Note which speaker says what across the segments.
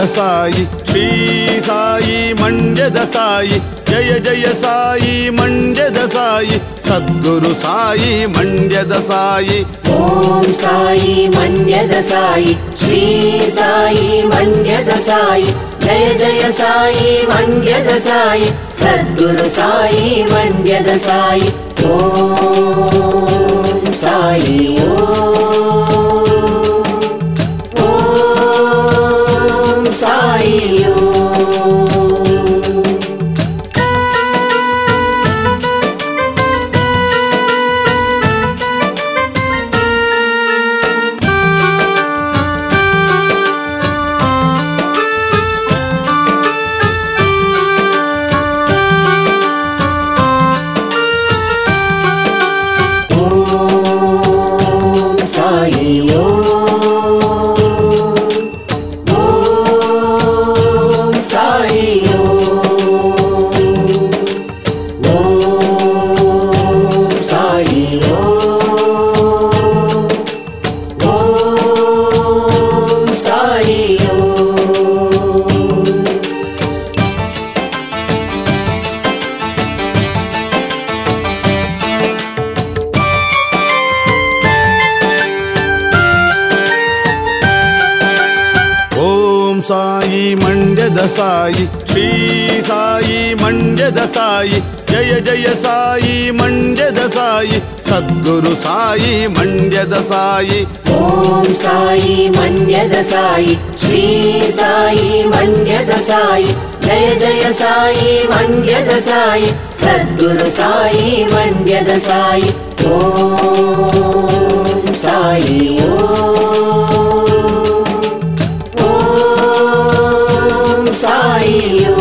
Speaker 1: साई श्री साई मंड्यद साई जय जय साई मंड्यद साई सद्गुरु साई मंड्यद साई
Speaker 2: ओम साई मंड्यद साई श्री साई मंड्यद साई जय जय साई मंड्यद साई सद्गुरु साई मंड्यद साई ओम साई ओम साई
Speaker 1: साई मंड्यद साई श्री साई मंड्यद साई जय जय साई मंड्यद साई सद्गुरु साई मंड्यद साई
Speaker 2: ओम साई मंड्यद साई श्री साई मंड्यद साई जय जय साई मंड्यद साई सद्गुरु साई मंड्यद साई ओम साई ओम साई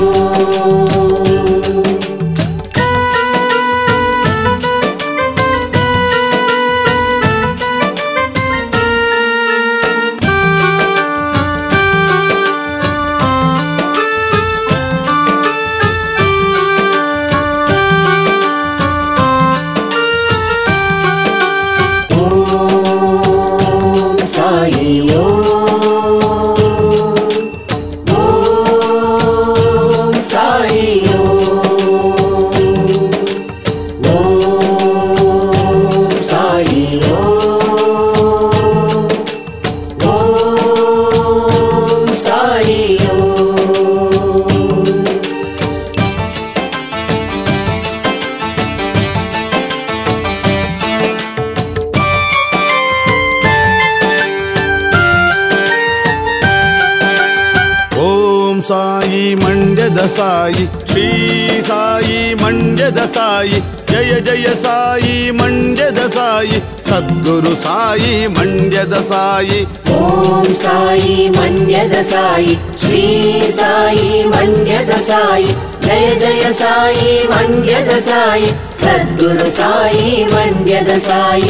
Speaker 1: साई मंड्यद साई श्री साई मंड्यद साई जय जय साई मंड्यद साई सद्गुरु साई मंड्यद साई
Speaker 2: ओम साई मंड्यद साई श्री साई मंड्यद साई जय जय साई मंड्यद साई सद्गुरु साई मंड्यद साई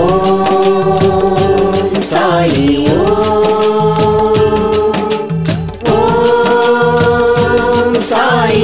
Speaker 2: ओम साई ओम साई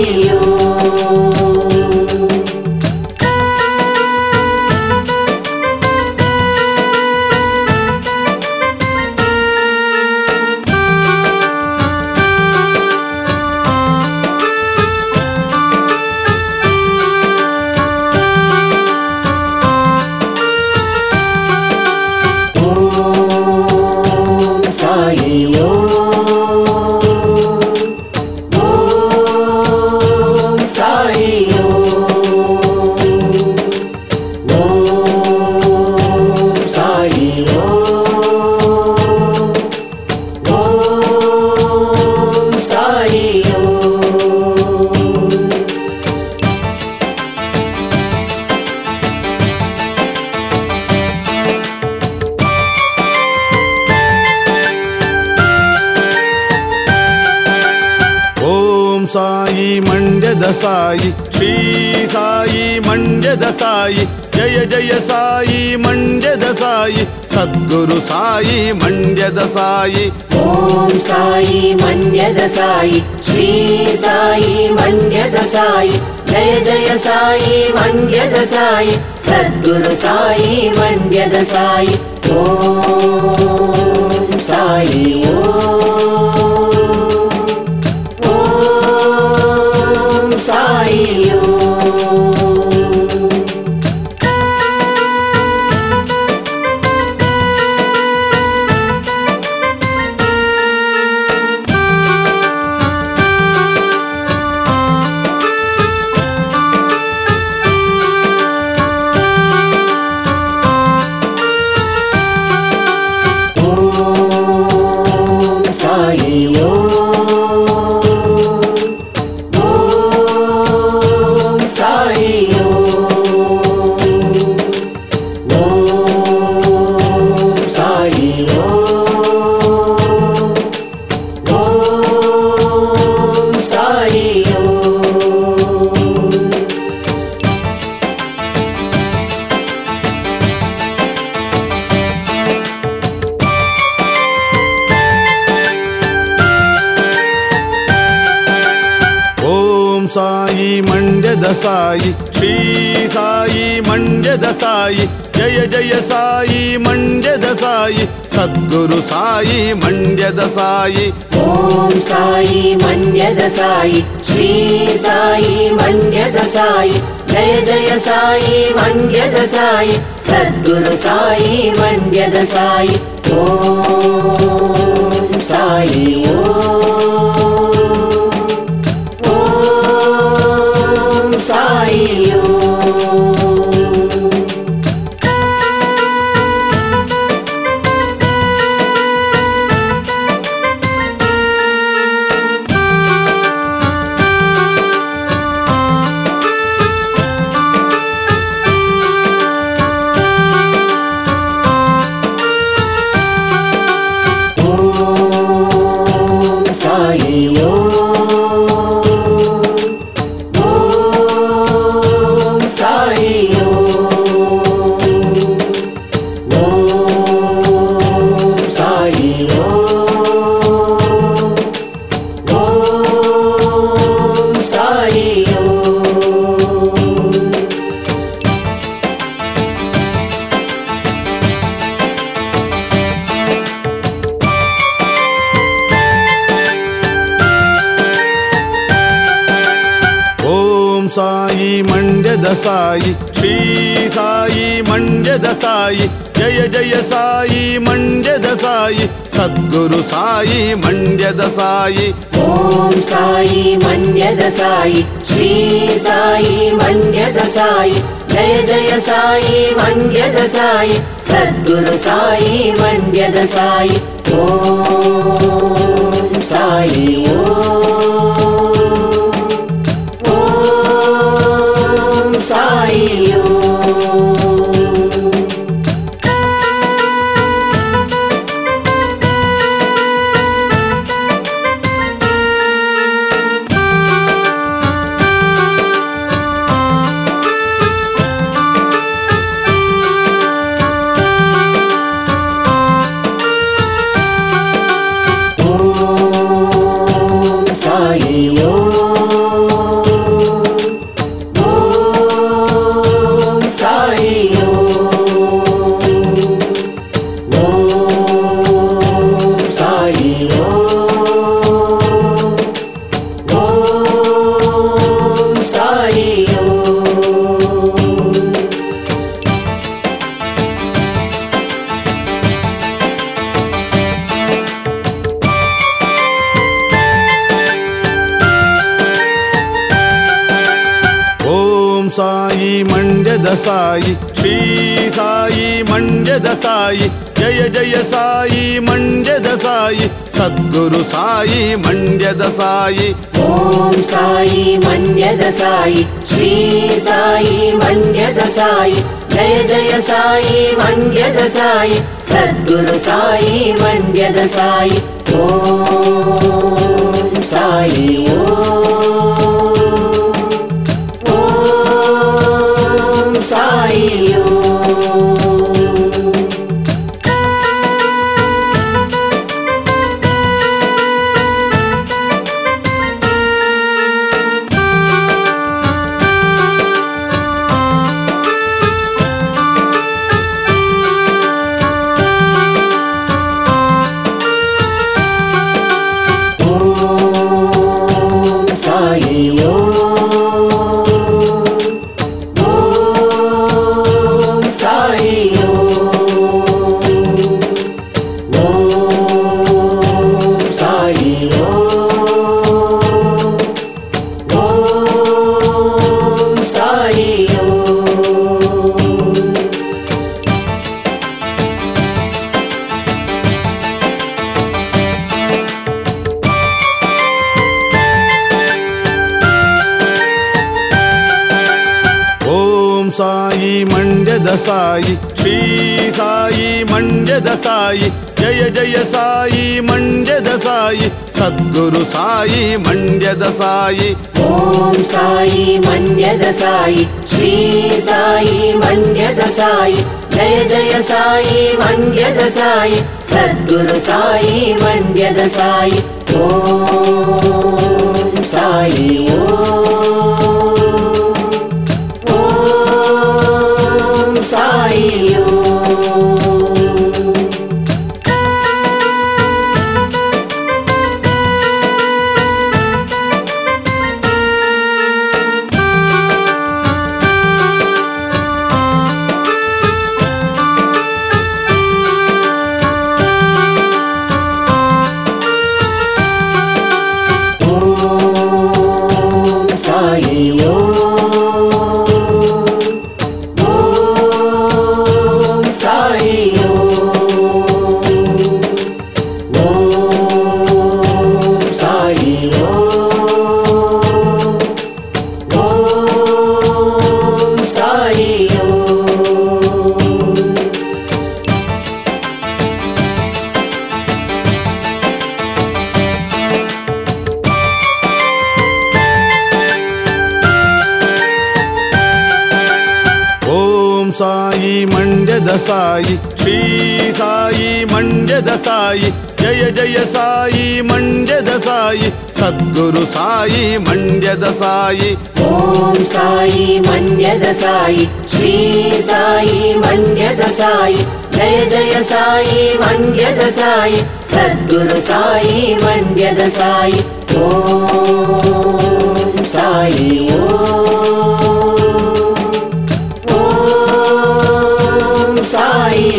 Speaker 1: साई मंड्यद साई श्री साई मंड्यद साई जय जय साई मंड्यद साई सद्गुरु साई मंड्यद साई
Speaker 2: ओम साई मंड्यद साई श्री साई मंड्यद साई जय जय साई मंड्यद साई सद्गुरु साई मंड्यद साई ओम साई ओम
Speaker 1: సాయి మండ్యద సాయి శ్రీ సాయి మండ్యద సాయి జయ జయ సాయి మండ్యద సాయి సద్గురు సాయి మండ్యద సాయి
Speaker 2: ఓం సాయి మండ్యద సాయి శ్రీ సాయి మండ్యద సాయి జయ జయ సాయి మండ్యద సాయి సద్గురు సాయి మండ్యద సాయి ఓం సాయి ఓం సాయి
Speaker 1: సాయి మండ్యద సాయి శ్రీ సాయి మండ్యద సాయి జయ జయ సాయి మండ్యద సాయి సద్గురు సాయి మండ్యద సాయి
Speaker 2: ఓం సాయి మండ్యద సాయి శ్రీ సాయి మండ్యద సాయి జయ జయ సాయి మండ్యద సాయి సద్గురు సాయి మండ్యద సాయి ఓం సాయి ఓం సాయి
Speaker 1: సాయి మండ్యద సాయి శ్రీ సాయి మండ్యద సాయి జయ జయ సాయి మండ్యద సాయి సద్గురు సాయి మండ్యద సాయి
Speaker 2: ఓం సాయి మండ్యద సాయి శ్రీ సాయి మండ్యద సాయి జయ జయ సాయి మండ్యద సాయి సద్గురు సాయి మండ్యద సాయి ఓం సాయి ఓం సాయి
Speaker 1: సాయి మండ్యద సాయి శ్రీ సాయి మండ్యద సాయి జయ జయ సాయి మండ్యద సాయి సద్గురు సాయి మండ్యద సాయి
Speaker 2: ఓం సాయి మండ్యద సాయి శ్రీ సాయి మండ్యద సాయి జయ జయ సాయి మండ్యద సాయి సద్గురు సాయి మండ్యద సాయి ఓం సాయి ఓం ఓం సాయి ఓం సాయి ఓం సాయి ఓం సాయి
Speaker 1: ఓం సాయి మండ్యద సాయి శ్రీ సాయి మండ్యద సాయి జయ జయ సాయి మండ్యద సాయి సద్గురు సాయి మండ్యద సాయి
Speaker 2: ఓం సాయి మన్యద సాయి శ్రీ సాయి మన్యద సాయి జయ జయ సాయి మన్యద సాయి సద్గురు సాయి మన్యద సాయి ఓం సాయి ఓం సాయి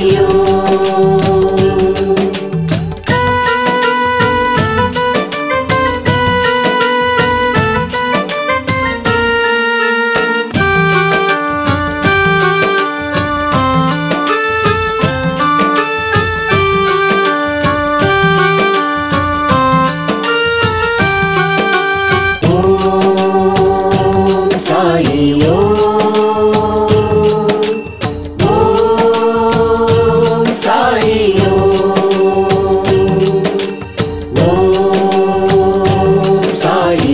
Speaker 2: ఓం సాయి ఓం సాయి ఓం సాయి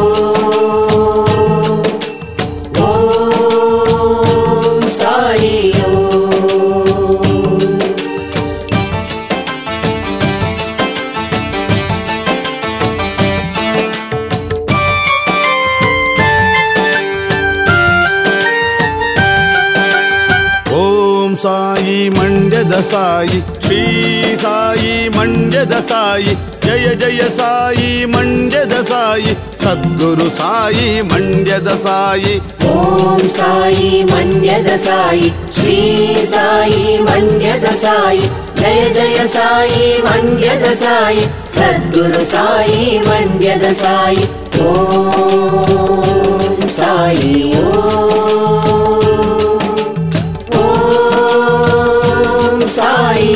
Speaker 2: ఓం సాయి
Speaker 1: ఓం సాయి మండ్యద సాయి శ్రీ సాయి మండ్యద సాయి జయ జయ సాయి మండ్యద సాయి సద్గురు సాయి మండ్యద సాయి
Speaker 2: ఓం సాయి మన్యద సాయి శ్రీ సాయి మన్యద సాయి జయ జయ సాయి మన్యద సాయి సద్గురు సాయి మన్యద సాయి ఓం సాయి ఓం సాయి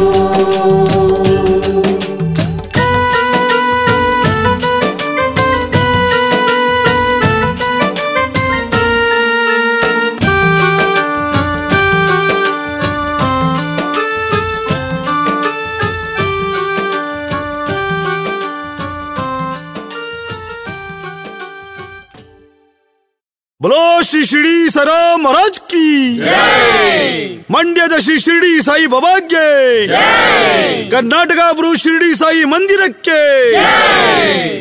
Speaker 1: बोलो श्री शिरडी साईराम महाराज की ಮಂಡ್ಯದ ಶ್ರೀ ಶಿರಡಿ ಸಾಯಿ ಬಾಬಾಗೆ ಕರ್ನಾಟಕ ಬ್ರೂ ಶಿರಡಿ ಸಾಯಿ ಮಂದಿರಕ್ಕೆ